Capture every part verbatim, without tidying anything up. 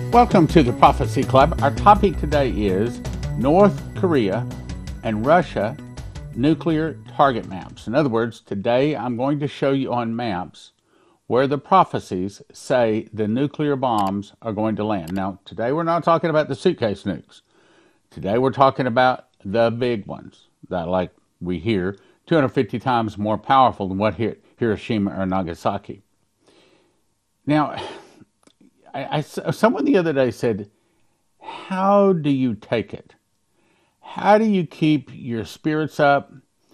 Welcome to the Prophecy Club. Our topic today is North Korea and Russia nuclear target maps. In other words, today I'm going to show you on maps where the prophecies say the nuclear bombs are going to land. Now, today we're not talking about the suitcase nukes. Today we're talking about the big ones that, like we hear, two hundred fifty times more powerful than what hit Hiroshima or Nagasaki. Now, I, I, someone the other day said, how do you take it? How do you keep your spirits up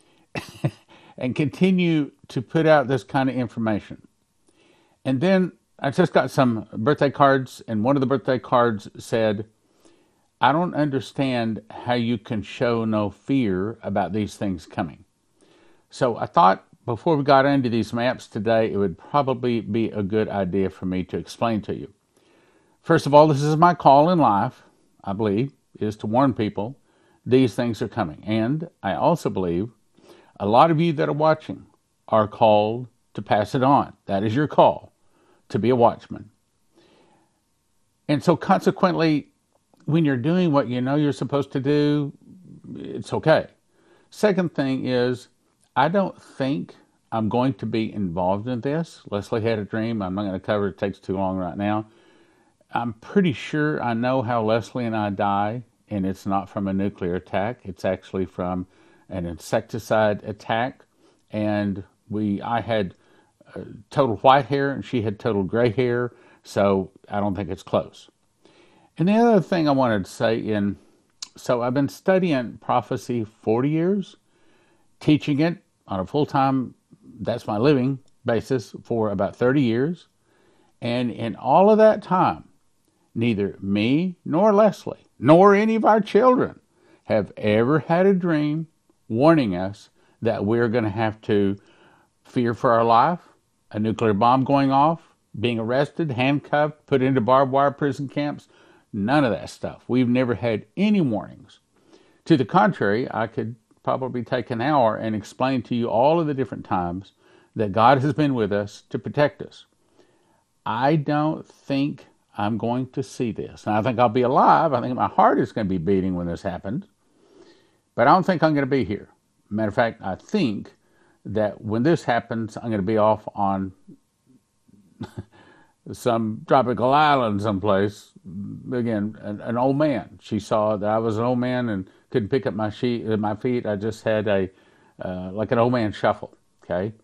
and continue to put out this kind of information? And then I just got some birthday cards, and one of the birthday cards said, I don't understand how you can show no fear about these things coming. So I thought before we got into these maps today, it would probably be a good idea for me to explain to you. First of all, this is my call in life, I believe, is to warn people these things are coming. And I also believe a lot of you that are watching are called to pass it on. That is your call, to be a watchman. And so consequently, when you're doing what you know you're supposed to do, it's okay. Second thing is, I don't think I'm going to be involved in this. Leslie had a dream. I'm not going to cover it. It takes too long right now. I'm pretty sure I know how Leslie and I die, and it's not from a nuclear attack. It's actually from an insecticide attack. And we, I had uh, total white hair, and she had total gray hair, so I don't think it's close. And the other thing I wanted to say, in so I've been studying prophecy forty years, teaching it on a full-time, that's my living basis, for about thirty years. And in all of that time, neither me nor Leslie, nor any of our children, have ever had a dream warning us that we're going to have to fear for our life, a nuclear bomb going off, being arrested, handcuffed, put into barbed wire prison camps. None of that stuff. We've never had any warnings. To the contrary, I could probably take an hour and explain to you all of the different times that God has been with us to protect us. I don't think I'm going to see this. And I think I'll be alive. I think my heart is going to be beating when this happens. But I don't think I'm going to be here. Matter of fact, I think that when this happens, I'm going to be off on some tropical island someplace. Again, an, an old man. She saw that I was an old man and couldn't pick up my, sheet, my feet. I just had a, uh, like an old man shuffle, okay?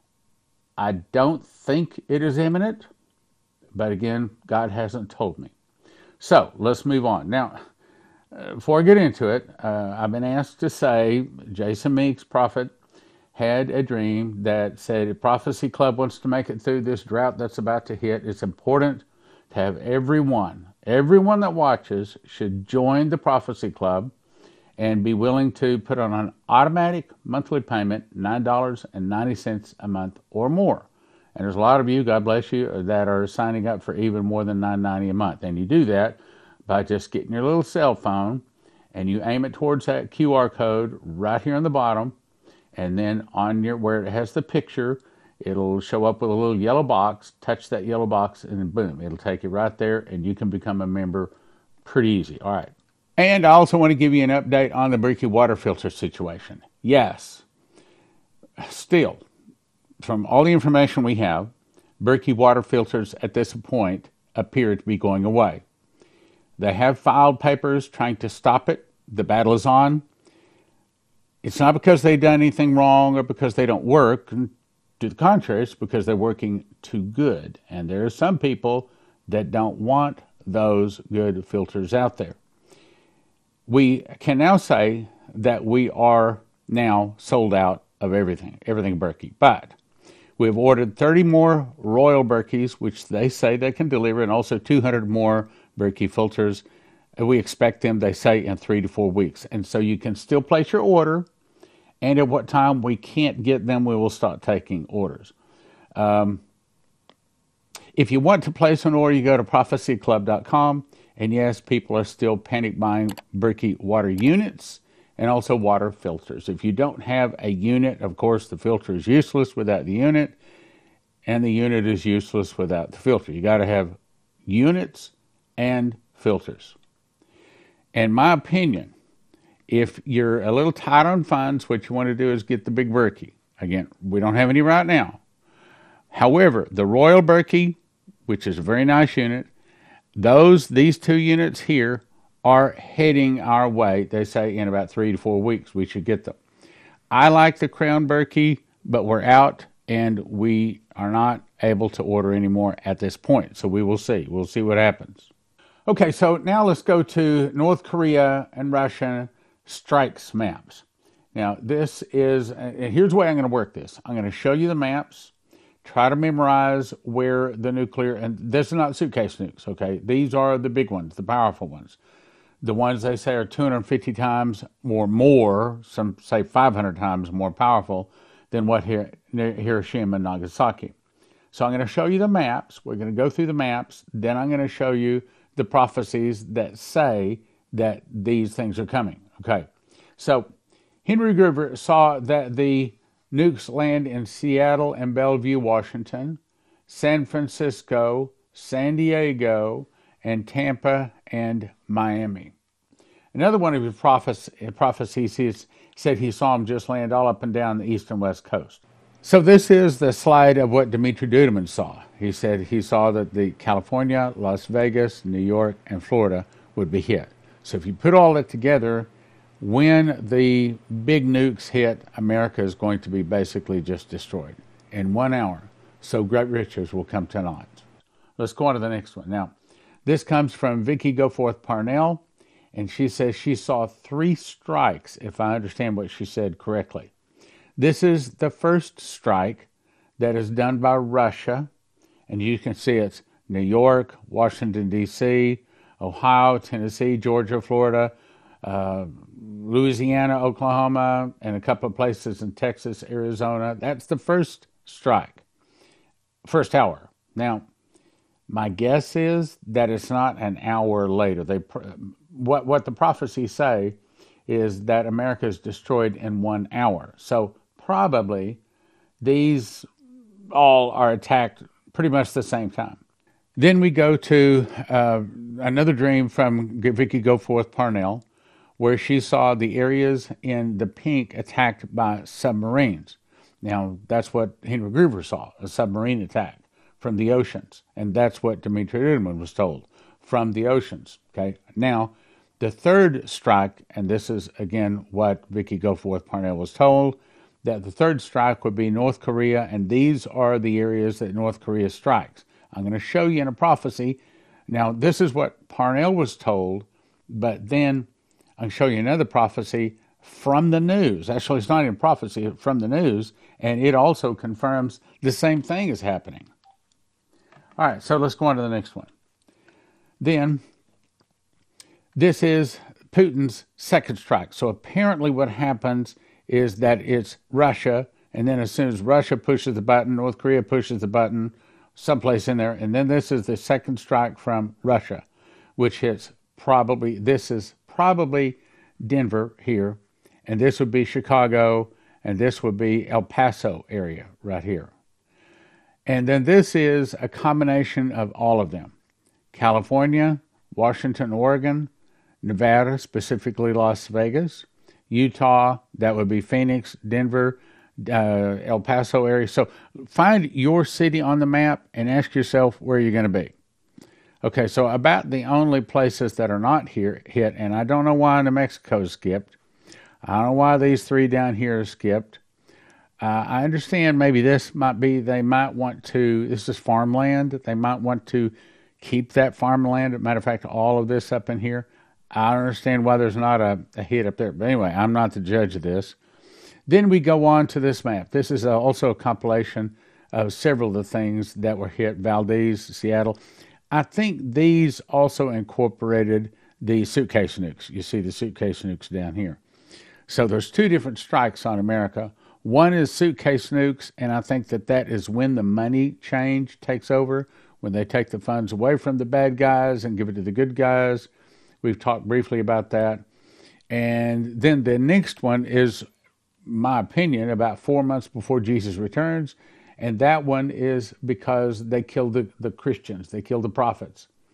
I don't think it is imminent. But again, God hasn't told me. So let's move on. Now, uh, before I get into it, uh, I've been asked to say, Jason Meeks, prophet, had a dream that said, if Prophecy Club wants to make it through this drought that's about to hit, it's important to have everyone, everyone that watches should join the Prophecy Club and be willing to put on an automatic monthly payment, nine dollars and ninety cents a month or more. And there's a lot of you, God bless you, that are signing up for even more than nine ninety a month. And you do that by just getting your little cell phone and you aim it towards that Q R code right here on the bottom. And then on your, where it has the picture, it'll show up with a little yellow box. Touch that yellow box and then boom, it'll take you right there and you can become a member pretty easy. All right. And I also want to give you an update on the Berkey water filter situation. Yes, still, from all the information we have, Berkey water filters at this point appear to be going away. They have filed papers trying to stop it. The battle is on. It's not because they've done anything wrong or because they don't work. To the contrary, it's because they're working too good. And there are some people that don't want those good filters out there. We can now say that we are now sold out of everything, everything Berkey. But we've ordered thirty more Royal Berkeys, which they say they can deliver, and also two hundred more Berkey filters. And we expect them, they say, in three to four weeks. And so you can still place your order, and at what time we can't get them, we will start taking orders. Um, if you want to place an order, you go to prophecy club dot com. And yes, people are still panic buying Berkey water units and also water filters. If you don't have a unit, of course, the filter is useless without the unit, and the unit is useless without the filter. You got to have units and filters. In my opinion, if you're a little tight on funds, what you want to do is get the big Berkey. Again, we don't have any right now. However, the Royal Berkey, which is a very nice unit, those these two units here are heading our way. They say in about three to four weeks we should get them. I like the Crown Berkey, but we're out and we are not able to order anymore at this point. So we will see. We'll see what happens. Okay, so now let's go to North Korea and Russia strikes maps. Now this is, and here's the way I'm going to work this. I'm going to show you the maps, try to memorize where the nuclear, and this is not suitcase nukes, okay? These are the big ones, the powerful ones. The ones they say are two hundred fifty times or more, some say five hundred times more powerful than what here, Hiroshima and Nagasaki. So I'm going to show you the maps. We're going to go through the maps. Then I'm going to show you the prophecies that say that these things are coming. Okay, so Henry Gruver saw that the nukes land in Seattle and Bellevue, Washington, San Francisco, San Diego, and Tampa and Miami. Another one of his prophecies he said he saw them just land all up and down the east and west coast. So this is the slide of what Dimitri Duduman saw. He said he saw that the California, Las Vegas, New York, and Florida would be hit. So if you put all that together, when the big nukes hit, America is going to be basically just destroyed in one hour. So great riches will come to naught. Let's go on to the next one. Now, this comes from Vicky Goforth Parnell, and she says she saw three strikes, if I understand what she said correctly. This is the first strike that is done by Russia, and you can see it's New York, Washington, D C, Ohio, Tennessee, Georgia, Florida, uh, Louisiana, Oklahoma, and a couple of places in Texas, Arizona. That's the first strike, first hour. Now, my guess is that it's not an hour later. They what what the prophecies say is that America is destroyed in one hour. So probably these all are attacked pretty much the same time. Then we go to uh, another dream from Vicky Goforth Parnell, where she saw the areas in the pink attacked by submarines. Now, that's what Henry Gruver saw, a submarine attack from the oceans. And that's what Dimitri Duduman was told, from the oceans. Okay. Now, the third strike, and this is, again, what Vicky Goforth Parnell was told, that the third strike would be North Korea, and these are the areas that North Korea strikes. I'm going to show you in a prophecy. Now, this is what Parnell was told, but then I'll show you another prophecy from the news. Actually, it's not even prophecy, it's from the news, and it also confirms the same thing is happening. All right, so let's go on to the next one. Then, this is Putin's second strike. So apparently what happens is that it's Russia, and then as soon as Russia pushes the button, North Korea pushes the button, someplace in there, and then this is the second strike from Russia, which hits probably, this is probably Denver here, and this would be Chicago, and this would be El Paso area right here. And then this is a combination of all of them. California, Washington, Oregon, Nevada, specifically Las Vegas, Utah, that would be Phoenix, Denver, uh, El Paso area. So find your city on the map and ask yourself where you're going to be. Okay, so about the only places that are not here hit, and I don't know why New Mexico skipped. I don't know why these three down here are skipped. Uh, I understand maybe this might be, they might want to, this is farmland, they might want to keep that farmland. As a matter of fact, all of this up in here. I understand why there's not a, a hit up there. But anyway, I'm not the judge of this. Then we go on to this map. This is a, also a compilation of several of the things that were hit. Valdez, Seattle. I think these also incorporated the suitcase nukes. You see the suitcase nukes down here. So there's two different strikes on America. One is suitcase nukes, and I think that that is when the money change takes over, when they take the funds away from the bad guys and give it to the good guys. We've talked briefly about that. And then the next one is, my opinion, about four months before Jesus returns. And that one is because they killed the, the Christians. They killed the prophets.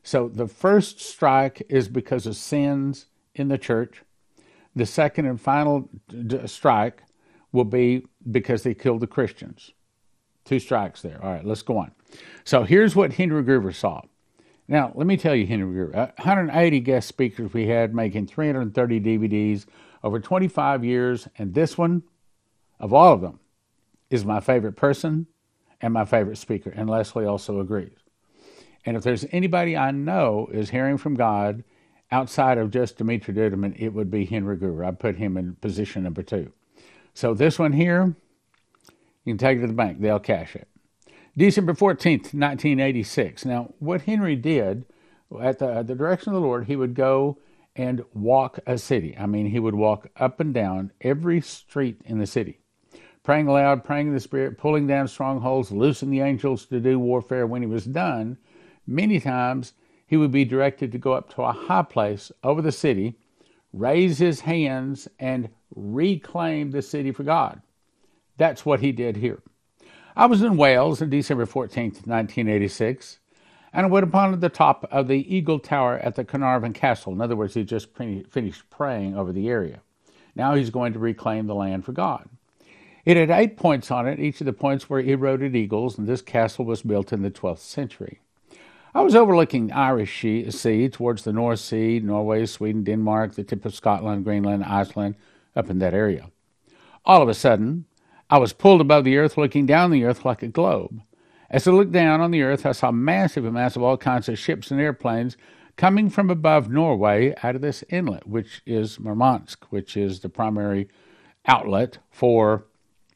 So the first strike is because of sins in the church. The second and final d- strike will be because they killed the Christians. Two strikes there. All right, let's go on. So here's what Henry Gruver saw. Now, let me tell you, Henry Gruver, one hundred eighty guest speakers we had, making three hundred thirty D V Ds over twenty-five years, and this one, of all of them, is my favorite person and my favorite speaker, and Leslie also agrees. And if there's anybody I know is hearing from God outside of just Dimitri Duduman, it would be Henry Gruver. I put him in position number two. So this one here, you can take it to the bank. They'll cash it. December fourteenth, nineteen eighty-six. Now, what Henry did, at the, at the direction of the Lord, he would go and walk a city. I mean, he would walk up and down every street in the city, praying aloud, praying in the Spirit, pulling down strongholds, loosing the angels to do warfare. When he was done, many times he would be directed to go up to a high place over the city, raise his hands, and reclaim the city for God. That's what he did here. I was in Wales on December fourteenth, nineteen eighty-six, and I went upon the top of the Eagle Tower at the Carnarvon Castle. In other words, he just finished praying over the area. Now he's going to reclaim the land for God. It had eight points on it. Each of the points were eroded eagles, and this castle was built in the twelfth century. I was overlooking the Irish Sea towards the North Sea, Norway, Sweden, Denmark, the tip of Scotland, Greenland, Iceland, up in that area. All of a sudden, I was pulled above the earth, looking down the earth like a globe. As I looked down on the earth, I saw massive amounts of all kinds of ships and airplanes coming from above Norway out of this inlet, which is Murmansk, which is the primary outlet for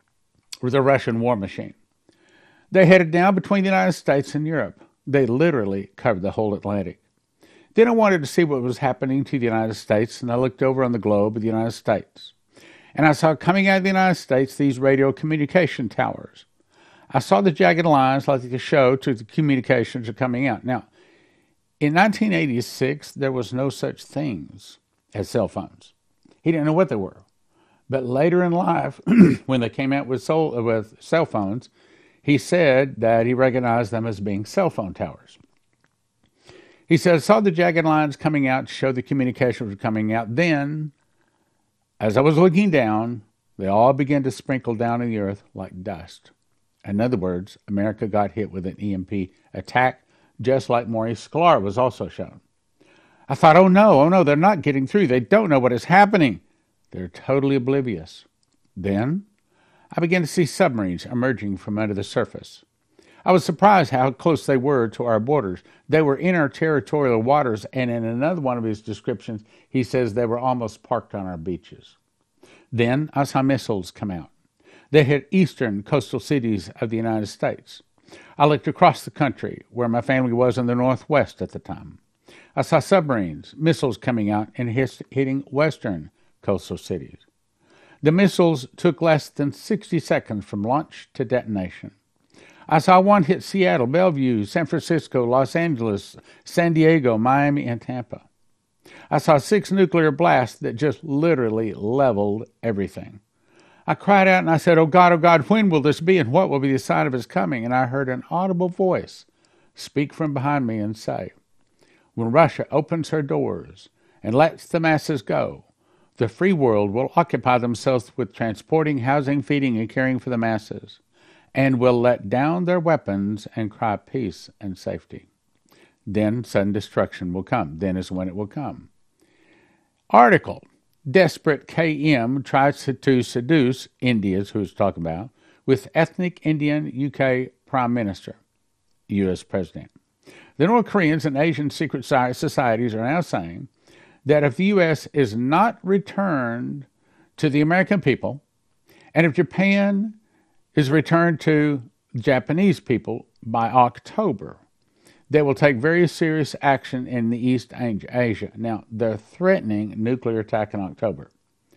the Russian war machine. They headed down between the United States and Europe. They literally covered the whole Atlantic. Then I wanted to see what was happening to the United States, and I looked over on the globe of the United States. And I saw coming out of the United States these radio communication towers. I saw the jagged lines like the show to the communications are coming out. Now, in nineteen eighty-six, there was no such things as cell phones. He didn't know what they were. But later in life, when they came out with, soul, with cell phones, he said that he recognized them as being cell phone towers. He said, I saw the jagged lines coming out to show the communications were coming out. Then, as I was looking down, they all began to sprinkle down in the earth like dust. In other words, America got hit with an E M P attack, just like Maurice Sklar was also shown. I thought, oh no, oh no, they're not getting through. They don't know what is happening. They're totally oblivious. Then, I began to see submarines emerging from under the surface. I was surprised how close they were to our borders. They were in our territorial waters, and in another one of his descriptions, he says they were almost parked on our beaches. Then I saw missiles come out. They hit eastern coastal cities of the United States. I looked across the country, where my family was in the Northwest at the time. I saw submarines, missiles coming out and hit, hitting western coastal cities. The missiles took less than sixty seconds from launch to detonation. I saw one hit Seattle, Bellevue, San Francisco, Los Angeles, San Diego, Miami, and Tampa. I saw six nuclear blasts that just literally leveled everything. I cried out and I said, oh God, oh God, when will this be and what will be the sign of his coming? And I heard an audible voice speak from behind me and say, when Russia opens her doors and lets the masses go, the free world will occupy themselves with transporting, housing, feeding, and caring for the masses, and will let down their weapons and cry peace and safety. Then sudden destruction will come. Then is when it will come. Article. Desperate K M tries to, to seduce India's, who's talking about, with ethnic Indian U K Prime Minister, U S President. The North Koreans and Asian secret societies are now saying that if the U S is not returned to the American people, and if Japan is returned to Japanese people by October, they will take very serious action in the East Asia. Now, they're threatening nuclear attack in October.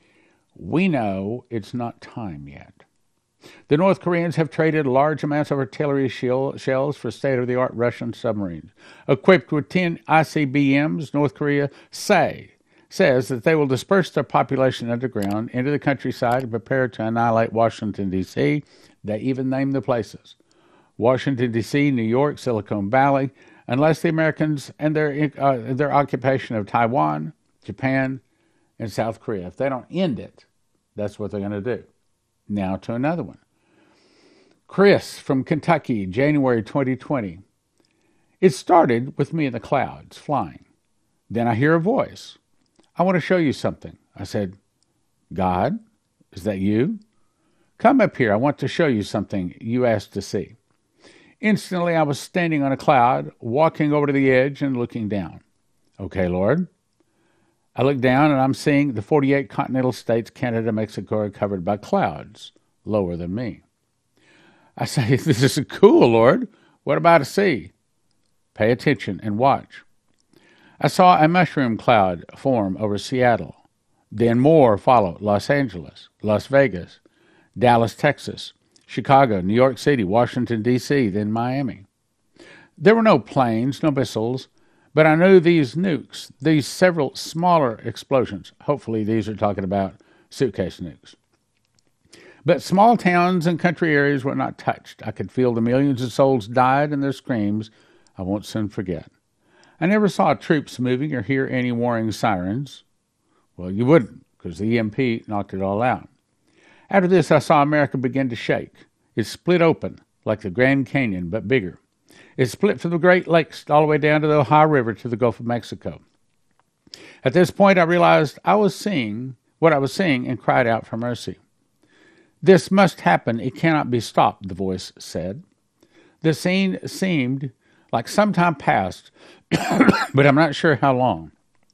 We know it's not time yet. The North Koreans have traded large amounts of artillery shells for state-of-the-art Russian submarines. Equipped with ten I C B Ms, North Korea say, says that they will disperse their population underground into the countryside and prepare to annihilate Washington, D C They even named the places. Washington, D C, New York, Silicon Valley, unless the Americans and their, uh, their occupation of Taiwan, Japan, and South Korea, if they don't end it, that's what they're going to do. Now to another one. Chris from Kentucky, January twenty twenty. It started with me in the clouds, flying. Then I hear a voice. I want to show you something. I said, God, is that you? Come up here. I want to show you something you asked to see. Instantly, I was standing on a cloud, walking over to the edge and looking down. Okay, Lord. I look down and I'm seeing the forty-eight continental states, Canada, Mexico, are covered by clouds, lower than me. I say, this is cool, Lord. What about a sea? Pay attention and watch. I saw a mushroom cloud form over Seattle. Then more followed: Los Angeles, Las Vegas, Dallas, Texas, Chicago, New York City, Washington, D C, then Miami. There were no planes, no missiles, but I knew these nukes, these several smaller explosions. Hopefully these are talking about suitcase nukes. But small towns and country areas were not touched. I could feel the millions of souls died and their screams I won't soon forget. I never saw troops moving or hear any warning sirens. Well, you wouldn't, because the E M P knocked it all out. After this, I saw America begin to shake. It split open, like the Grand Canyon, but bigger. It split from the Great Lakes all the way down to the Ohio River to the Gulf of Mexico. At this point, I realized I was seeing what I was seeing and cried out for mercy. This must happen. It cannot be stopped, the voice said. The scene seemed like some time passed, but I'm not sure how long.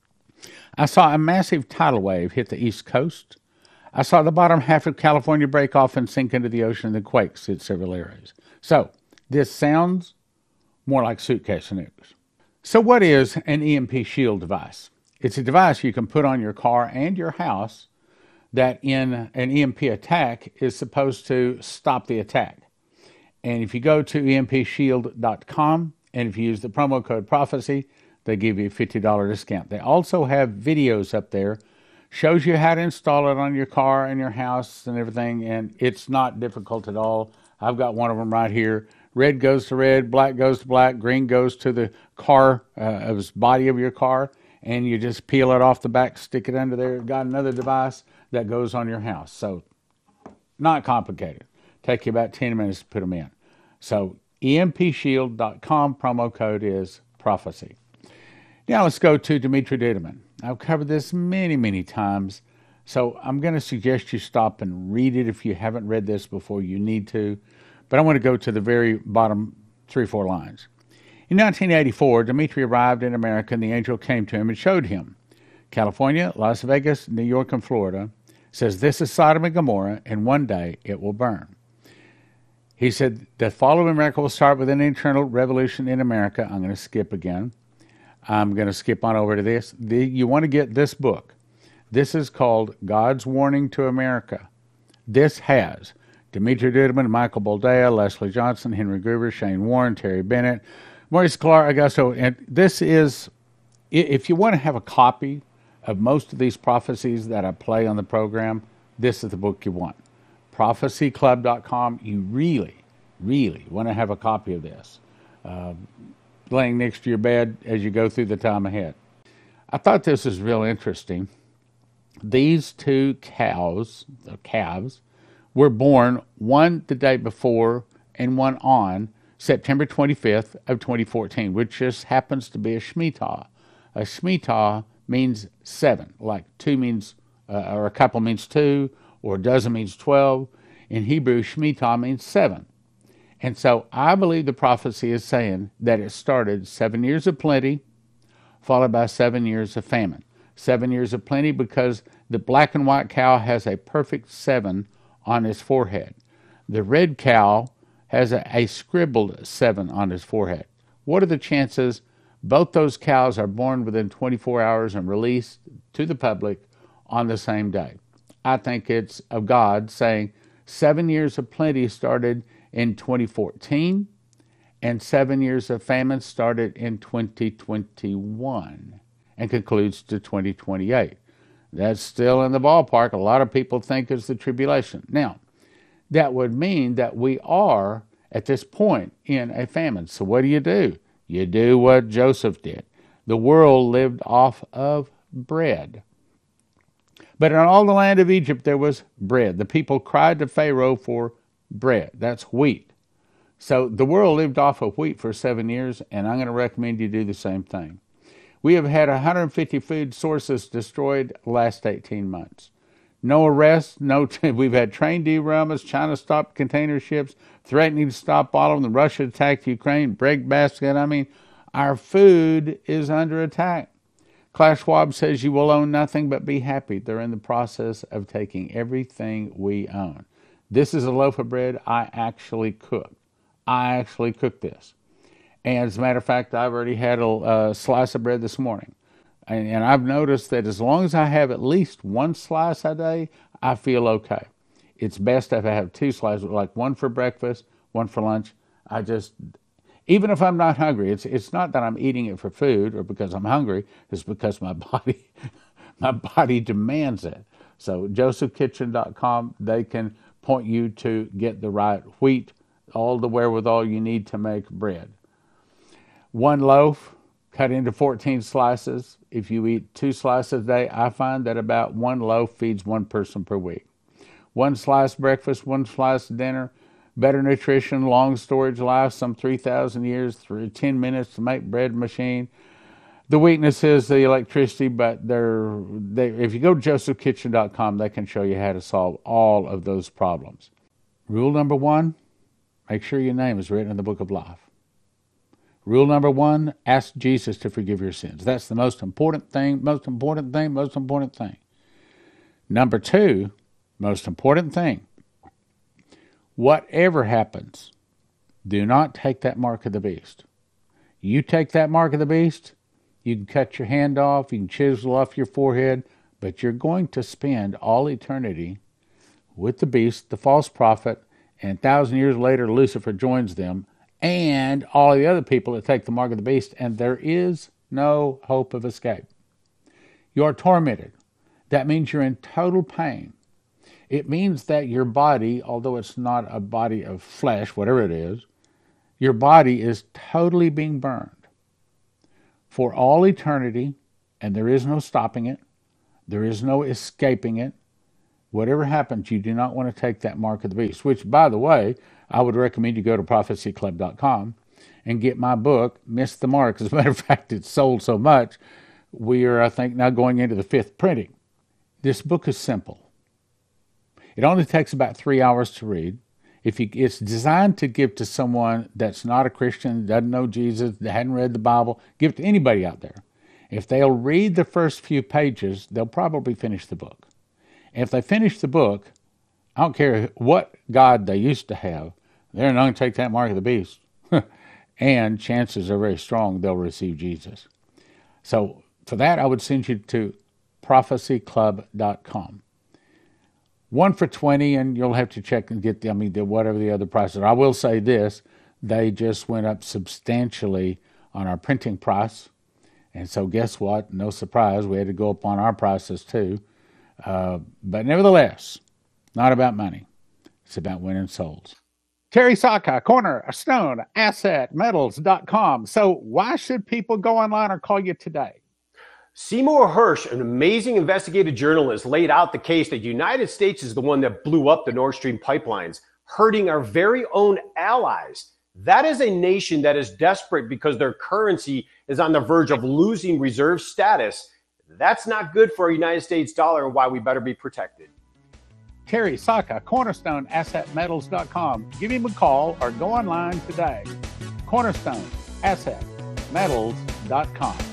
I saw a massive tidal wave hit the East Coast. I saw the bottom half of California break off and sink into the ocean, and the quakes hit several areas. So, this sounds more like suitcase nukes. So what is an E M P shield device? It's a device you can put on your car and your house that in an E M P attack is supposed to stop the attack. And if you go to E M P shield dot com and if you use the promo code prophecy, they give you a fifty dollars discount. They also have videos up there, shows you how to install it on your car and your house and everything, and it's not difficult at all. I've got one of them right here. Red goes to red, black goes to black, green goes to the car, uh, of the body of your car, and you just peel it off the back, stick it under there. Got another device that goes on your house. So not complicated. Take you about ten minutes to put them in. So E M P shield dot com, promo code is prophecy. Now let's go to Dimitri Duduman. I've covered this many, many times, so I'm going to suggest you stop and read it if you haven't read this before. You need to, but I want to go to the very bottom three, four lines. In nineteen eighty-four, Dimitri arrived in America, and the angel came to him and showed him California, Las Vegas, New York, and Florida. Says, this is Sodom and Gomorrah, and one day it will burn. He said, the fall of America will start with an internal revolution in America. I'm going to skip again. I'm going to skip on over to this. The, you want to get this book. This is called God's Warning to America. This has Dimitri Duduman, Michael Boldea, Leslie Johnson, Henry Gruber, Shane Warren, Terry Bennett, Maurice Clark, Augusto. And this is, if you want to have a copy of most of these prophecies that I play on the program, this is the book you want. prophecy club dot com. You really, really want to have a copy of this. Uh, laying next to your bed as you go through the time ahead. I thought this was real interesting. These two cows, the calves, were born, one the day before and one on September twenty-fifth of twenty fourteen, which just happens to be a Shemitah. A Shemitah means seven, like two means, uh, or a couple means two, or a dozen means twelve. In Hebrew, Shemitah means seven. And so I believe the prophecy is saying that it started seven years of plenty, followed by seven years of famine. Seven years of plenty because the black and white cow has a perfect seven on his forehead. The red cow has a, a scribbled seven on his forehead. What are the chances both those cows are born within twenty-four hours and released to the public on the same day? I think it's of God saying seven years of plenty started in twenty fourteen, and seven years of famine started in twenty twenty-one and concludes to twenty twenty-eight. That's still in the ballpark. A lot of people think it's the tribulation. Now, that would mean that we are, at this point, in a famine. So what do you do? You do what Joseph did. The world lived off of bread. But in all the land of Egypt there was bread. The people cried to Pharaoh for bread. That's wheat. So the world lived off of wheat for seven years, and I'm going to recommend you do the same thing. We have had one hundred fifty food sources destroyed the last eighteen months. No arrests, no t- we've had train derailments, China stopped container ships, threatening to stop all of them, Russia attacked Ukraine, breadbasket. I mean, our food is under attack. Klaus Schwab says you will own nothing but be happy. They're in the process of taking everything we own. This is a loaf of bread I actually cooked. I actually cooked this. And as a matter of fact, I've already had a, a slice of bread this morning. And, and I've noticed that as long as I have at least one slice a day, I feel okay. It's best if I have two slices, like one for breakfast, one for lunch. I just, even if I'm not hungry, it's it's not that I'm eating it for food or because I'm hungry. It's because my body, my body demands it. So joseph kitchen dot com, they can point you to get the right wheat, all the wherewithal you need to make bread. One loaf cut into fourteen slices. If you eat two slices a day, I find that about one loaf feeds one person per week. One slice breakfast, one slice dinner, better nutrition, long storage life, some three thousand years, through ten minutes to make bread machine. The weakness is the electricity, but they're, they, if you go to joseph kitchen dot com, they can show you how to solve all of those problems. Rule number one, make sure your name is written in the book of life. Rule number one, ask Jesus to forgive your sins. That's the most important thing, most important thing, most important thing. Number two, most important thing, whatever happens, do not take that mark of the beast. You take that mark of the beast, you can cut your hand off, you can chisel off your forehead, but you're going to spend all eternity with the beast, the false prophet, and a thousand years later Lucifer joins them, and all the other people that take the mark of the beast, and there is no hope of escape. You're tormented. That means you're in total pain. It means that your body, although it's not a body of flesh, whatever it is, your body is totally being burned for all eternity, and there is no stopping it. There is no escaping it. Whatever happens, you do not want to take that mark of the beast, which, by the way, I would recommend you go to prophecy club dot com and get my book, Miss the Mark. As a matter of fact, it's sold so much, we are, I think, now going into the fifth printing. This book is simple. It only takes about three hours to read. If you, it's designed to give to someone that's not a Christian, doesn't know Jesus, that hadn't read the Bible, give it to anybody out there. If they'll read the first few pages, they'll probably finish the book. And if they finish the book, I don't care what God they used to have, they're not going to take that mark of the beast. And chances are very strong they'll receive Jesus. So for that, I would send you to prophecy club dot com. One for twenty, and you'll have to check and get the, I mean, the, whatever the other prices are. I will say this, they just went up substantially on our printing price. And so guess what? No surprise, we had to go up on our prices too. Uh, but nevertheless, not about money. It's about winning souls. Terry Saka, Cornerstone Asset Metals dot com. So why should people go online or call you today? Seymour Hersh, an amazing investigative journalist, laid out the case that the United States is the one that blew up the Nord Stream pipelines, hurting our very own allies. That is a nation that is desperate because their currency is on the verge of losing reserve status. That's not good for a United States dollar, and why we better be protected. Terry Saka, Cornerstone Asset Metals dot com. Give him a call or go online today. Cornerstone Asset Metals dot com.